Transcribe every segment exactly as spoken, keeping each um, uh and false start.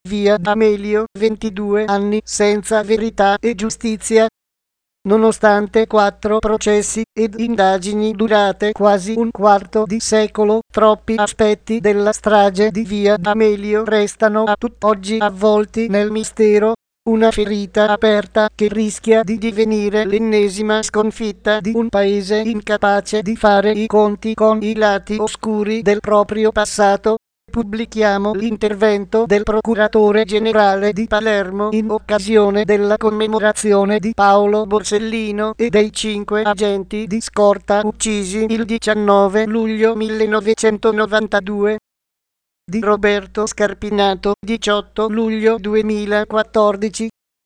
via D'Amelio, ventidue anni senza verità e giustizia. Nonostante quattro processi ed indagini durate quasi un quarto di secolo, troppi aspetti della strage di via D'Amelio restano a tutt'oggi avvolti nel mistero. Una ferita aperta che rischia di divenire l'ennesima sconfitta di un paese incapace di fare i conti con i lati oscuri del proprio passato. Pubblichiamo l'intervento del procuratore generale di Palermo in occasione della commemorazione di Paolo Borsellino e dei cinque agenti di scorta uccisi il diciannove luglio millenovecentonovantadue. Di Roberto Scarpinato, diciotto luglio duemilaquattordici.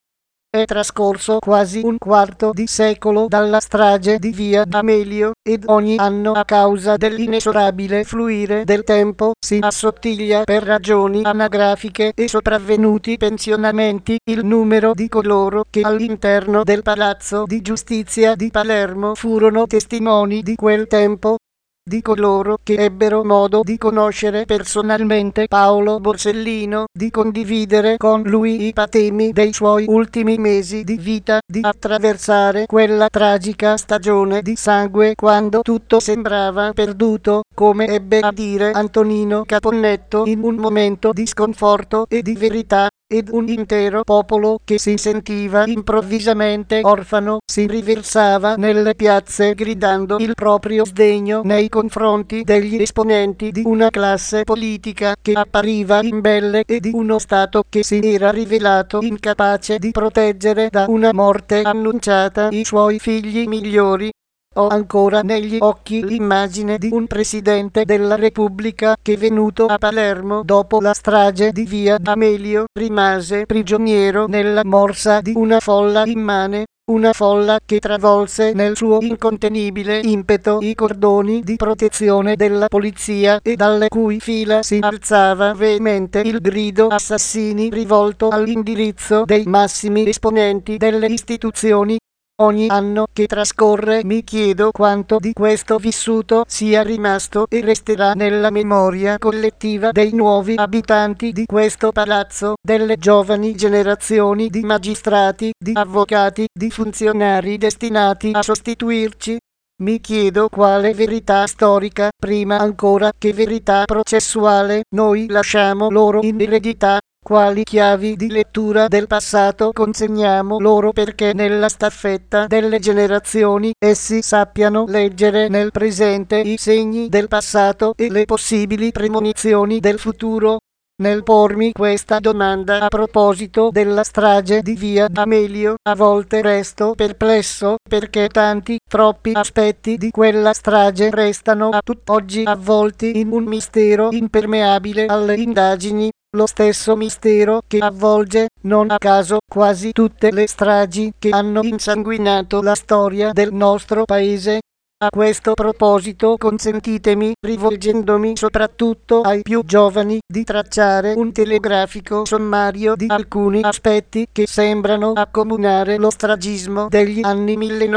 È trascorso quasi un quarto di secolo dalla strage di via D'Amelio, ed ogni anno a causa dell'inesorabile fluire del tempo si assottiglia per ragioni anagrafiche e sopravvenuti pensionamenti il numero di coloro che all'interno del Palazzo di Giustizia di Palermo furono testimoni di quel tempo. Di coloro che ebbero modo di conoscere personalmente Paolo Borsellino, di condividere con lui i patemi dei suoi ultimi mesi di vita, di attraversare quella tragica stagione di sangue quando tutto sembrava perduto, come ebbe a dire Antonino Caponnetto in un momento di sconforto e di verità, ed un intero popolo che si sentiva improvvisamente orfano si riversava nelle piazze gridando il proprio sdegno nei confronti degli esponenti di una classe politica che appariva imbelle e di uno Stato che si era rivelato incapace di proteggere da una morte annunciata i suoi figli migliori. Ho ancora negli occhi l'immagine di un presidente della Repubblica che, venuto a Palermo dopo la strage di via D'Amelio, rimase prigioniero nella morsa di una folla immane, una folla che travolse nel suo incontenibile impeto i cordoni di protezione della polizia e dalle cui fila si alzava veemente il grido assassini rivolto all'indirizzo dei massimi esponenti delle istituzioni. Ogni anno che trascorre mi chiedo quanto di questo vissuto sia rimasto e resterà nella memoria collettiva dei nuovi abitanti di questo palazzo, delle giovani generazioni di magistrati, di avvocati, di funzionari destinati a sostituirci. Mi chiedo quale verità storica, prima ancora che verità processuale, noi lasciamo loro in eredità. Quali chiavi di lettura del passato consegniamo loro perché nella staffetta delle generazioni essi sappiano leggere nel presente i segni del passato e le possibili premonizioni del futuro? Nel pormi questa domanda a proposito della strage di via D'Amelio, a volte resto perplesso perché tanti, troppi aspetti di quella strage restano a tutt'oggi avvolti in un mistero impermeabile alle indagini. Lo stesso mistero che avvolge, non a caso, quasi tutte le stragi che hanno insanguinato la storia del nostro paese. A questo proposito consentitemi, rivolgendomi soprattutto ai più giovani, di tracciare un telegrafico sommario di alcuni aspetti che sembrano accomunare lo stragismo degli anni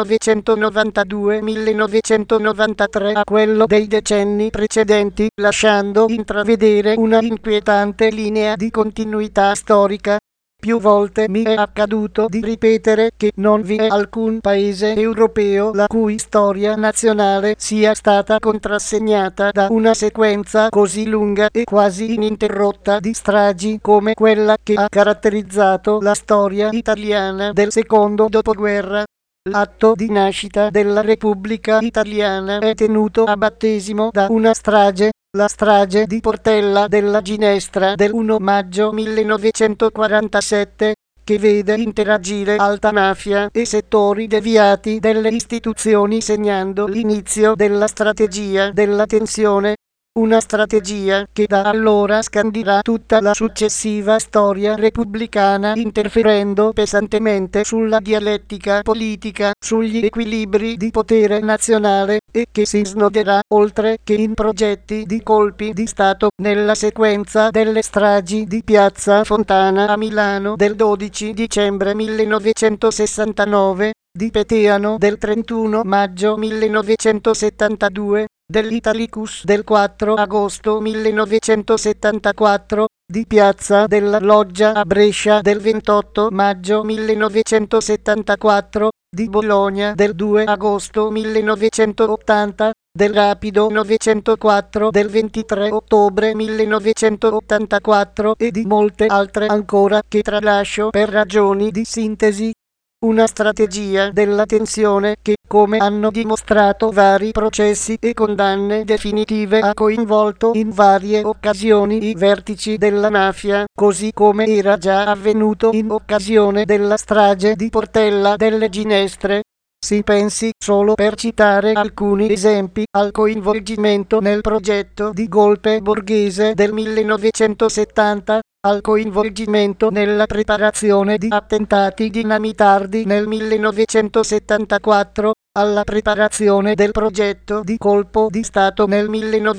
millenovecentonovantadue-millenovecentonovantatré a quello dei decenni precedenti, lasciando intravedere una inquietante linea di continuità storica. Più volte mi è accaduto di ripetere che non vi è alcun paese europeo la cui storia nazionale sia stata contrassegnata da una sequenza così lunga e quasi ininterrotta di stragi come quella che ha caratterizzato la storia italiana del secondo dopoguerra. L'atto di nascita della Repubblica Italiana è tenuto a battesimo da una strage, la strage di Portella della Ginestra del primo maggio millenovecentoquarantasette, che vede interagire alta mafia e settori deviati delle istituzioni, segnando l'inizio della strategia della tensione. Una strategia che da allora scandirà tutta la successiva storia repubblicana, interferendo pesantemente sulla dialettica politica, sugli equilibri di potere nazionale, e che si snoderà, oltre che in progetti di colpi di Stato, nella sequenza delle stragi di Piazza Fontana a Milano del dodici dicembre millenovecentosessantanove, di Peteano del trentuno maggio millenovecentosettantadue, dell'Italicus del quattro agosto millenovecentosettantaquattro, di Piazza della Loggia a Brescia del ventotto maggio millenovecentosettantaquattro, di Bologna del due agosto millenovecentottanta, del Rapido novecentoquattro del ventitré ottobre millenovecentottantaquattro e di molte altre ancora che tralascio per ragioni di sintesi. Una strategia della tensione che, come hanno dimostrato vari processi e condanne definitive, ha coinvolto in varie occasioni i vertici della mafia, così come era già avvenuto in occasione della strage di Portella delle Ginestre. Si pensi, solo per citare alcuni esempi, al coinvolgimento nel progetto di golpe borghese del millenovecentosettanta, al coinvolgimento nella preparazione di attentati dinamitardi nel millenovecentosettantaquattro, alla preparazione del progetto di colpo di Stato nel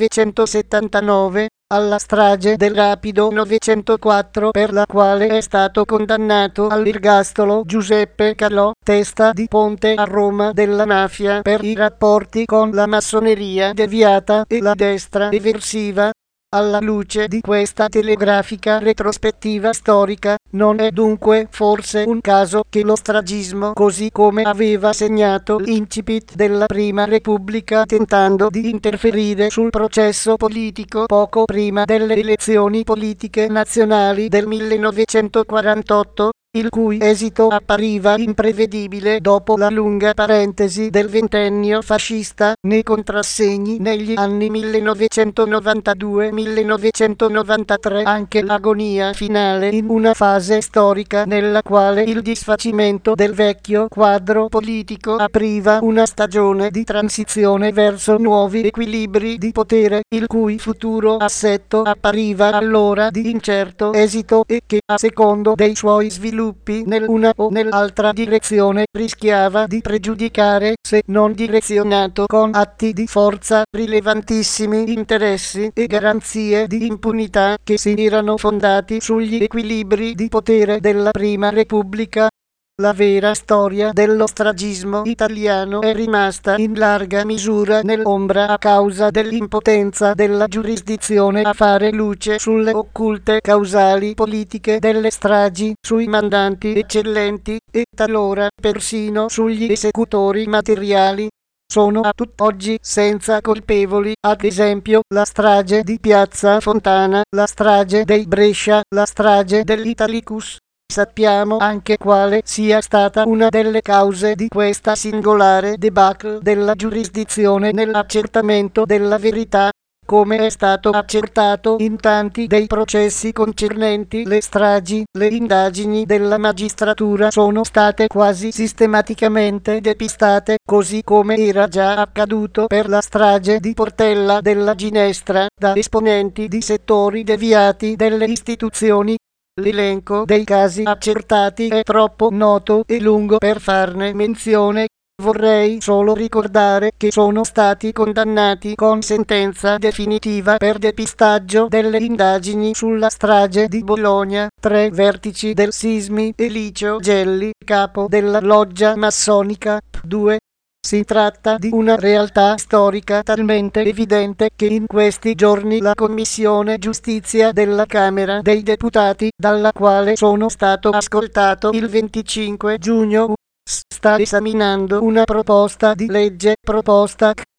millenovecentosettantanove, alla strage del Rapido novecentoquattro per la quale è stato condannato all'ergastolo Giuseppe Calò, testa di ponte a Roma della mafia per i rapporti con la massoneria deviata e la destra eversiva. Alla luce di questa telegrafica retrospettiva storica, non è dunque forse un caso che lo stragismo, così come aveva segnato l'incipit della Prima Repubblica tentando di interferire sul processo politico poco prima delle elezioni politiche nazionali del millenovecentoquarantotto, il cui esito appariva imprevedibile dopo la lunga parentesi del ventennio fascista, ne contrassegni negli anni millenovecentonovantadue millenovecentonovantatré anche l'agonia finale in una fase storica nella quale il disfacimento del vecchio quadro politico apriva una stagione di transizione verso nuovi equilibri di potere, il cui futuro assetto appariva allora di incerto esito e che, a secondo dei suoi sviluppi nell'una o nell'altra direzione, rischiava di pregiudicare, se non direzionato con atti di forza, rilevantissimi interessi e garanzie di impunità che si erano fondati sugli equilibri di potere della Prima Repubblica. La vera storia dello stragismo italiano è rimasta in larga misura nell'ombra a causa dell'impotenza della giurisdizione a fare luce sulle occulte causali politiche delle stragi, sui mandanti eccellenti e talora persino sugli esecutori materiali. Sono a tutt'oggi senza colpevoli, ad esempio la strage di Piazza Fontana, la strage dei Brescia, la strage dell'Italicus. Sappiamo anche quale sia stata una delle cause di questa singolare debacle della giurisdizione nell'accertamento della verità, come è stato accertato in tanti dei processi concernenti le stragi. Le indagini della magistratura sono state quasi sistematicamente depistate, così come era già accaduto per la strage di Portella della Ginestra, da esponenti di settori deviati delle istituzioni. L'elenco dei casi accertati è troppo noto e lungo per farne menzione. Vorrei solo ricordare che sono stati condannati con sentenza definitiva per depistaggio delle indagini sulla strage di Bologna tre vertici del Sismi e Licio Gelli, capo della loggia massonica P due. Si tratta di una realtà storica talmente evidente che in questi giorni la Commissione Giustizia della Camera dei Deputati, dalla quale sono stato ascoltato il venticinque giugno, sta esaminando una proposta di legge, proposta C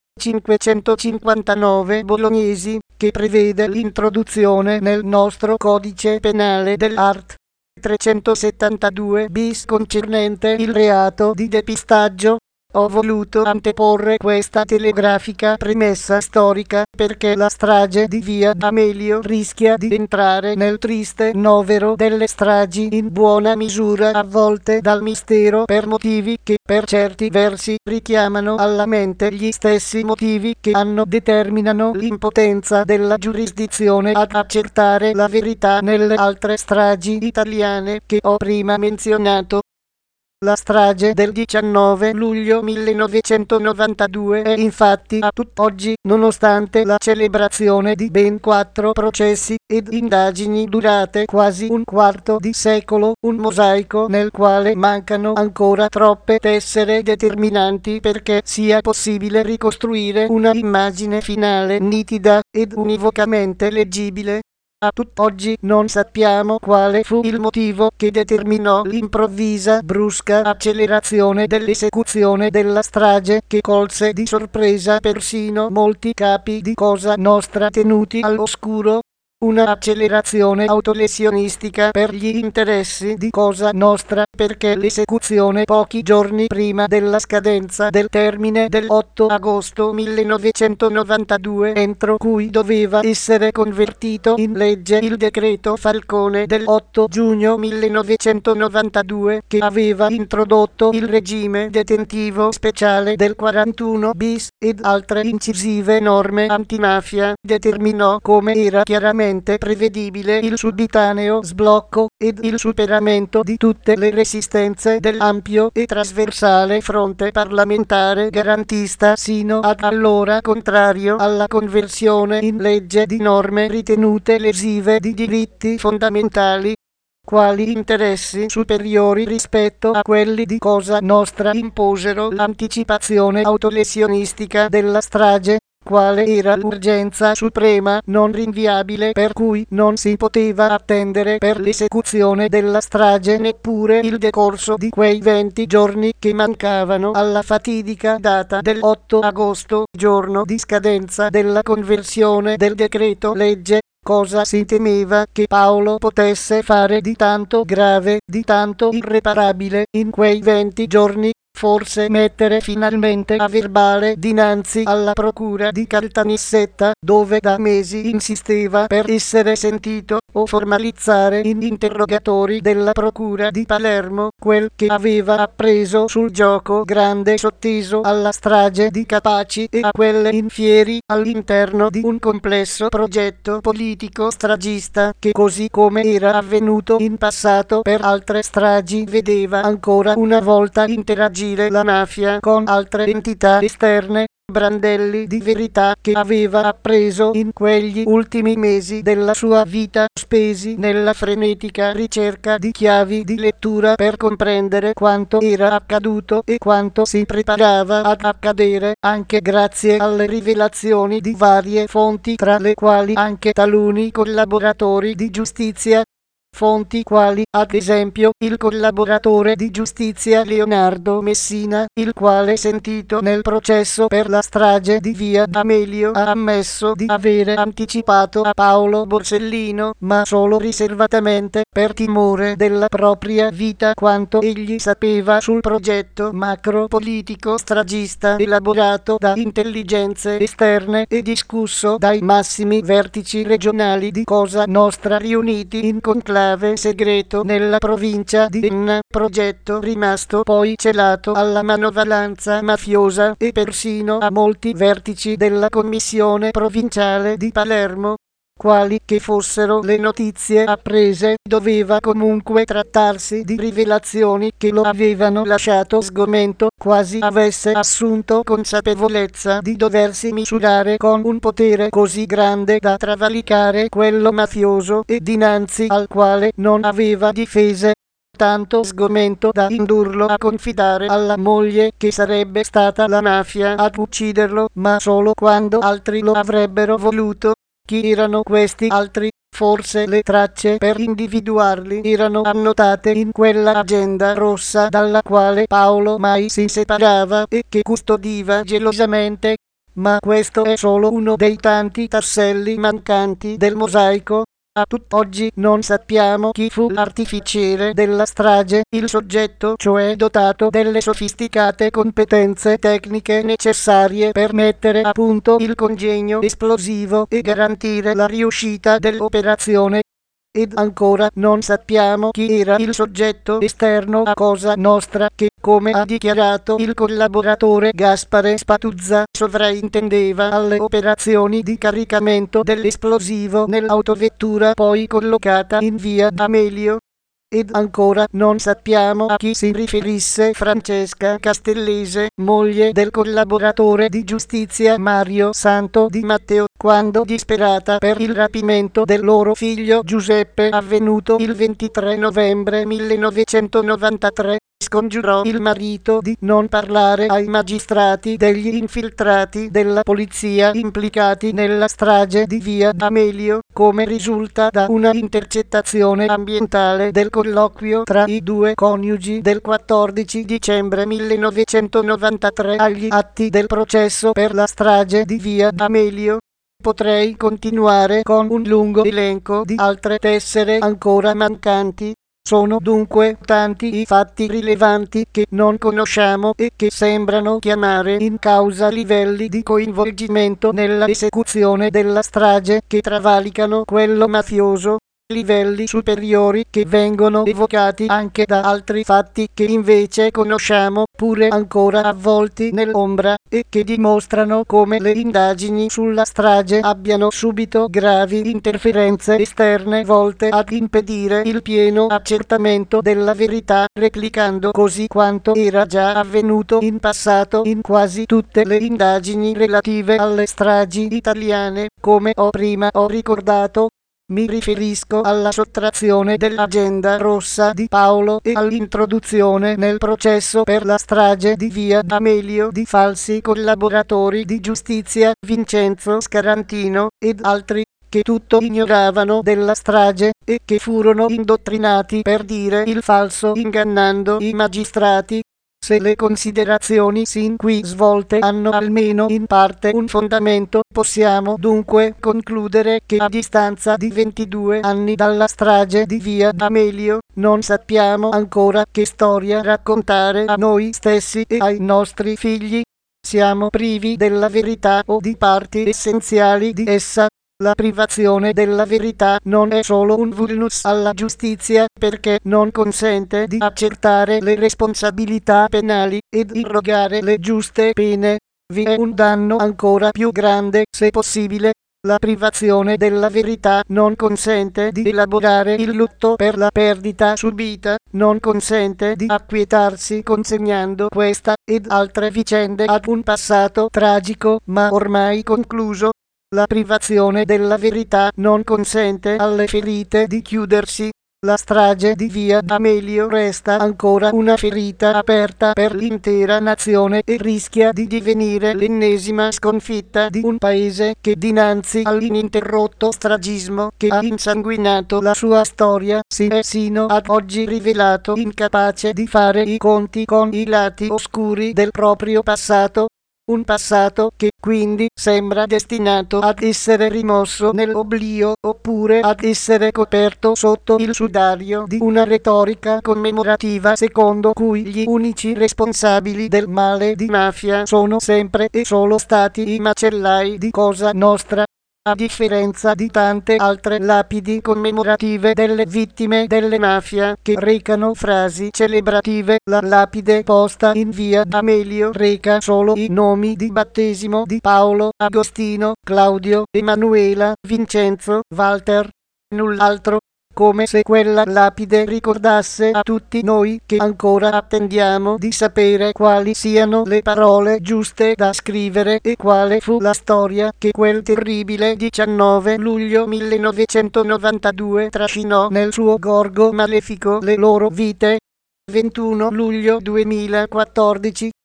cinquecentocinquantanove bolognesi, che prevede l'introduzione nel nostro codice penale dell'art. trecentosettantadue bis concernente il reato di depistaggio. Ho voluto anteporre questa telegrafica premessa storica perché la strage di via D'Amelio rischia di entrare nel triste novero delle stragi in buona misura avvolte dal mistero per motivi che per certi versi richiamano alla mente gli stessi motivi che hanno determinano l'impotenza della giurisdizione ad accertare la verità nelle altre stragi italiane che ho prima menzionato. La strage del diciannove luglio millenovecentonovantadue è infatti a tutt'oggi, nonostante la celebrazione di ben quattro processi ed indagini durate quasi un quarto di secolo, un mosaico nel quale mancano ancora troppe tessere determinanti perché sia possibile ricostruire una immagine finale nitida ed univocamente leggibile. A tutt'oggi non sappiamo quale fu il motivo che determinò l'improvvisa, brusca accelerazione dell'esecuzione della strage che colse di sorpresa persino molti capi di Cosa Nostra tenuti all'oscuro. Una accelerazione autolesionistica per gli interessi di Cosa Nostra, perché l'esecuzione pochi giorni prima della scadenza del termine del otto agosto millenovecentonovantadue, entro cui doveva essere convertito in legge il decreto Falcone del otto giugno millenovecentonovantadue, che aveva introdotto il regime detentivo speciale del quarantuno bis ed altre incisive norme antimafia, determinò, come era chiaramente prevedibile, il subitaneo sblocco ed il superamento di tutte le resistenze dell'ampio e trasversale fronte parlamentare garantista, sino ad allora contrario alla conversione in legge di norme ritenute lesive di diritti fondamentali, quali interessi superiori rispetto a quelli di Cosa Nostra imposero l'anticipazione autolesionistica della strage, quale era l'urgenza suprema non rinviabile per cui non si poteva attendere per l'esecuzione della strage neppure il decorso di quei venti giorni che mancavano alla fatidica data del otto agosto, giorno di scadenza della conversione del decreto legge. Cosa si temeva che Paolo potesse fare di tanto grave, di tanto irreparabile in quei venti giorni? Forse mettere finalmente a verbale dinanzi alla procura di Caltanissetta, dove da mesi insisteva per essere sentito, o formalizzare in interrogatori della procura di Palermo quel che aveva appreso sul gioco grande sotteso alla strage di Capaci e a quelle infieri all'interno di un complesso progetto politico stragista che, così come era avvenuto in passato per altre stragi, vedeva ancora una volta interagire la mafia con altre entità esterne, brandelli di verità che aveva appreso in quegli ultimi mesi della sua vita, spesi nella frenetica ricerca di chiavi di lettura per comprendere quanto era accaduto e quanto si preparava ad accadere, anche grazie alle rivelazioni di varie fonti, tra le quali anche taluni collaboratori di giustizia. Fonti quali, ad esempio, il collaboratore di giustizia Leonardo Messina, il quale, sentito nel processo per la strage di via D'Amelio, ha ammesso di avere anticipato a Paolo Borsellino, ma solo riservatamente, per timore della propria vita, quanto egli sapeva sul progetto macro-politico stragista elaborato da intelligenze esterne e discusso dai massimi vertici regionali di Cosa Nostra riuniti in conclave segreto nella provincia di Enna, progetto rimasto poi celato alla manovalanza mafiosa e persino a molti vertici della commissione provinciale di Palermo. Quali che fossero le notizie apprese, doveva comunque trattarsi di rivelazioni che lo avevano lasciato sgomento, quasi avesse assunto consapevolezza di doversi misurare con un potere così grande da travalicare quello mafioso e dinanzi al quale non aveva difese. Tanto sgomento da indurlo a confidare alla moglie che sarebbe stata la mafia ad ucciderlo, ma solo quando altri lo avrebbero voluto. Chi erano questi altri? Forse le tracce per individuarli erano annotate in quella agenda rossa dalla quale Paolo mai si separava e che custodiva gelosamente. Ma questo è solo uno dei tanti tasselli mancanti del mosaico. A tutt'oggi non sappiamo chi fu l'arteficiere della strage, il soggetto cioè dotato delle sofisticate competenze tecniche necessarie per mettere a punto il congegno esplosivo e garantire la riuscita dell'operazione. Ed ancora non sappiamo chi era il soggetto esterno a Cosa Nostra che, come ha dichiarato il collaboratore Gaspare Spatuzza, sovraintendeva alle operazioni di caricamento dell'esplosivo nell'autovettura poi collocata in via D'Amelio. ed ancora non sappiamo a chi si riferisse Francesca Castellese, moglie del collaboratore di giustizia Mario Santo Di Matteo, quando disperata per il rapimento del loro figlio Giuseppe, avvenuto il ventitré novembre millenovecentonovantatré, scongiurò il marito di non parlare ai magistrati degli infiltrati della polizia implicati nella strage di via D'Amelio, come risulta da una intercettazione ambientale del colloquio tra i due coniugi del quattordici dicembre millenovecentonovantatré agli atti del processo per la strage di via D'Amelio. Potrei continuare con un lungo elenco di altre tessere ancora mancanti. Sono dunque tanti i fatti rilevanti che non conosciamo e che sembrano chiamare in causa livelli di coinvolgimento nella esecuzione della strage che travalicano quello mafioso, livelli superiori che vengono evocati anche da altri fatti che invece conosciamo, pure ancora avvolti nell'ombra, e che dimostrano come le indagini sulla strage abbiano subito gravi interferenze esterne volte ad impedire il pieno accertamento della verità, replicando così quanto era già avvenuto in passato in quasi tutte le indagini relative alle stragi italiane, come ho prima ho ricordato. Mi riferisco alla sottrazione dell'agenda rossa di Paolo e all'introduzione nel processo per la strage di via D'Amelio di falsi collaboratori di giustizia, Vincenzo Scarantino ed altri, che tutto ignoravano della strage e che furono indottrinati per dire il falso ingannando i magistrati. Se le considerazioni sin qui svolte hanno almeno in parte un fondamento, possiamo dunque concludere che a distanza di ventidue anni dalla strage di via D'Amelio, non sappiamo ancora che storia raccontare a noi stessi e ai nostri figli. Siamo privi della verità o di parti essenziali di essa. La privazione della verità non è solo un vulnus alla giustizia, perché non consente di accertare le responsabilità penali ed irrogare le giuste pene. Vi è un danno ancora più grande, se possibile. La privazione della verità non consente di elaborare il lutto per la perdita subita, non consente di acquietarsi consegnando questa ed altre vicende ad un passato tragico ma ormai concluso. La privazione della verità non consente alle ferite di chiudersi. La strage di via D'Amelio resta ancora una ferita aperta per l'intera nazione e rischia di divenire l'ennesima sconfitta di un paese che dinanzi all'ininterrotto stragismo che ha insanguinato la sua storia si è sino ad oggi rivelato incapace di fare i conti con i lati oscuri del proprio passato. Un passato che quindi sembra destinato ad essere rimosso nell'oblio oppure ad essere coperto sotto il sudario di una retorica commemorativa secondo cui gli unici responsabili del male di mafia sono sempre e solo stati i macellai di Cosa Nostra. A differenza di tante altre lapidi commemorative delle vittime delle mafia che recano frasi celebrative, la lapide posta in via D'Amelio reca solo i nomi di battesimo di Paolo, Agostino, Claudio, Emanuela, Vincenzo, Walter. Null'altro. Come se quella lapide ricordasse a tutti noi che ancora attendiamo di sapere quali siano le parole giuste da scrivere e quale fu la storia che quel terribile diciannove luglio millenovecentonovantadue trascinò nel suo gorgo malefico le loro vite. ventuno luglio duemilaquattordici